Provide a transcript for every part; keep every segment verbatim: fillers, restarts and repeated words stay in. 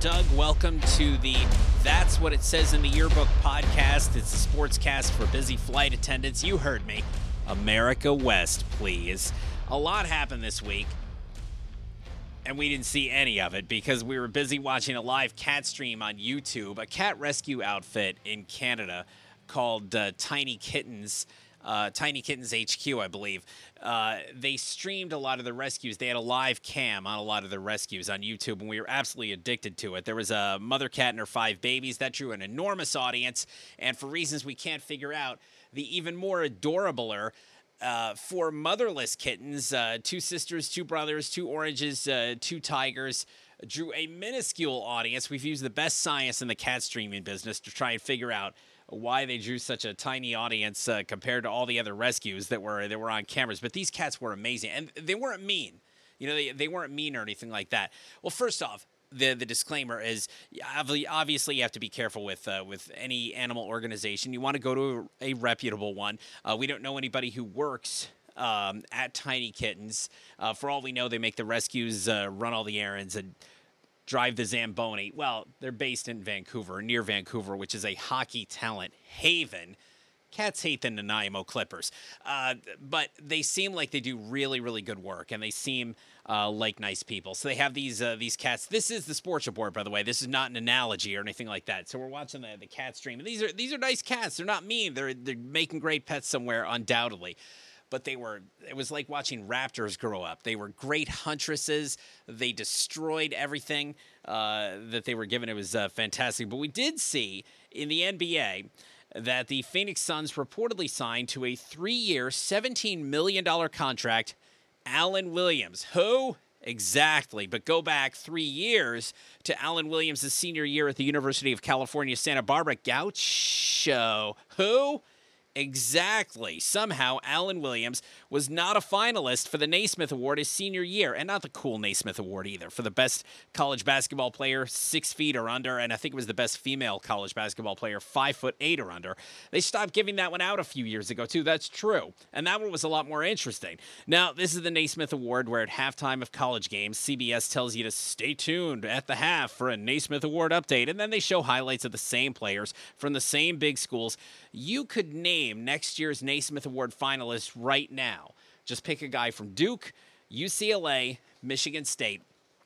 Doug. Welcome to the That's What It Says in the Yearbook podcast. It's a sports cast for busy flight attendants. You heard me. America West, please. A lot happened this week, and we didn't see any of it because we were busy watching a live cat stream on YouTube. A cat rescue outfit in Canada called uh, Tiny Kittens. Uh, Tiny Kittens H Q, I believe. Uh, they streamed a lot of the rescues. They had a live cam on a lot of the rescues on YouTube, and we were absolutely addicted to it. There was a mother cat and her five babies. That drew an enormous audience, and for reasons we can't figure out, the even more adorabler uh, four motherless kittens, uh, two sisters, two brothers, two oranges, uh, two tigers, drew a minuscule audience. We've used the best science in the cat streaming business to try and figure out why they drew such a tiny audience uh, compared to all the other rescues that were that were on cameras. But these cats were amazing, and they weren't mean. You know, they, they weren't mean or anything like that. Well, first off, the the disclaimer is obviously you have to be careful with uh, with any animal organization. You want to go to a, a reputable one. Uh, we don't know anybody who works um, at Tiny Kittens. Uh, for all we know, they make the rescues, uh, run all the errands, and drive the Zamboni. Well, they're based in Vancouver, near Vancouver, which is a hockey talent haven. Cats hate the Nanaimo Clippers. Uh, but they seem like they do really, really good work, and they seem uh, like nice people. So they have these uh, these cats. This is the sports report, by the way. This is not an analogy or anything like that. So we're watching the, the cat stream. And these are these are nice cats. They're not mean. They're they're making great pets somewhere, undoubtedly. But they were, it was like watching raptors grow up. They were great huntresses. They destroyed everything uh, that they were given. It was uh, fantastic. But we did see in the N B A that the Phoenix Suns reportedly signed to a three-year, seventeen million dollars contract Alan Williams. Who? Exactly. But go back three years to Alan Williams' senior year at the University of California, Santa Barbara. Gaucho. Who? Exactly. Somehow, Alan Williams was not a finalist for the Naismith Award his senior year, and not the cool Naismith Award either, for the best college basketball player six feet or under, and I think it was the best female college basketball player five foot eight or under. They stopped giving that one out a few years ago, too. That's true, and that one was a lot more interesting. Now, this is the Naismith Award, where at halftime of college games, C B S tells you to stay tuned at the half for a Naismith Award update, and then they show highlights of the same players from the same big schools. You could name next year's Naismith Award finalists right now. Just pick a guy from Duke, U C L A, Michigan State,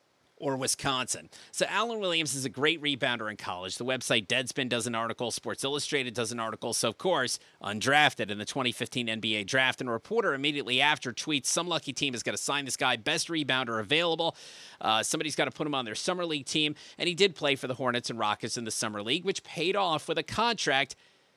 or Wisconsin. So Alan Williams is a great rebounder in college. The website Deadspin does an article. Sports Illustrated does an article. So, of course, undrafted in the twenty fifteen N B A draft. And a reporter immediately after tweets, some lucky team is going to sign this guy, best rebounder available. Uh, somebody's got to put him on their summer league team. And he did play for the Hornets and Rockets in the summer league, which paid off with a contract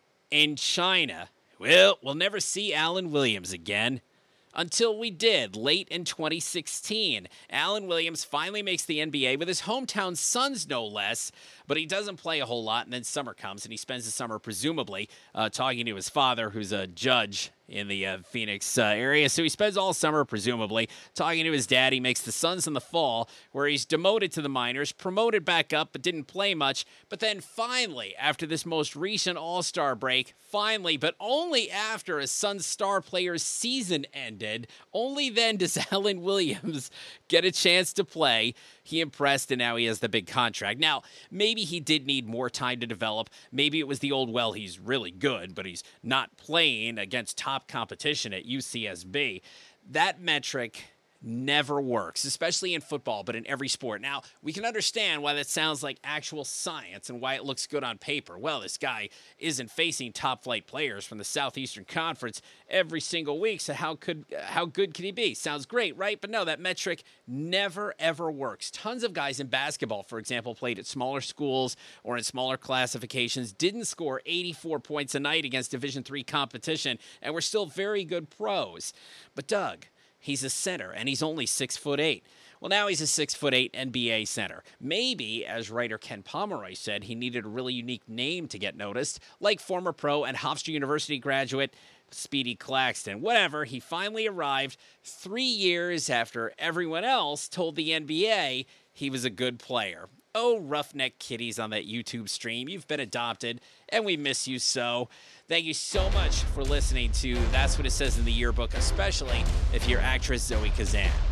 in China. Well, we'll never see Alan Williams again. Until we did, late in twenty sixteen. Alan Williams finally makes the N B A with his hometown Suns, no less. But he doesn't play a whole lot, and then summer comes, and he spends the summer, presumably, uh, talking to his father, who's a judge in the uh, Phoenix uh, area. So he spends all summer, presumably, talking to his dad. He makes the Suns in the fall, where he's demoted to the minors, promoted back up, but didn't play much. But then finally, after this most recent All-Star break, finally, but only after a Suns star player's season ended, only then does Alan Williams get a chance to play. He impressed, and now he has the big contract. Now, maybe he did need more time to develop. Maybe it was the old, well, he's really good, but he's not playing against top competition at U C S B. That metric never works, especially in football, but in every sport. Now, we can understand why that sounds like actual science and why it looks good on paper. Well, this guy isn't facing top-flight players from the Southeastern Conference every single week, so how could how good could he be? Sounds great, right? But no, that metric never, ever works. Tons of guys in basketball, for example, played at smaller schools or in smaller classifications, didn't score eighty-four points a night against Division three competition, and were still very good pros. But Doug, he's a center, and he's only six foot eight. Well, now he's a six foot eight N B A center. Maybe, as writer Ken Pomeroy said, he needed a really unique name to get noticed, like former pro and Hofstra University graduate Speedy Claxton. Whatever, he finally arrived three years after everyone else told the N B A he was a good player. Oh, roughneck kitties on that YouTube stream, you've been adopted, and we miss you so. Thank you so much for listening to That's What It Says in the Yearbook, especially if you're actress Zoe Kazan.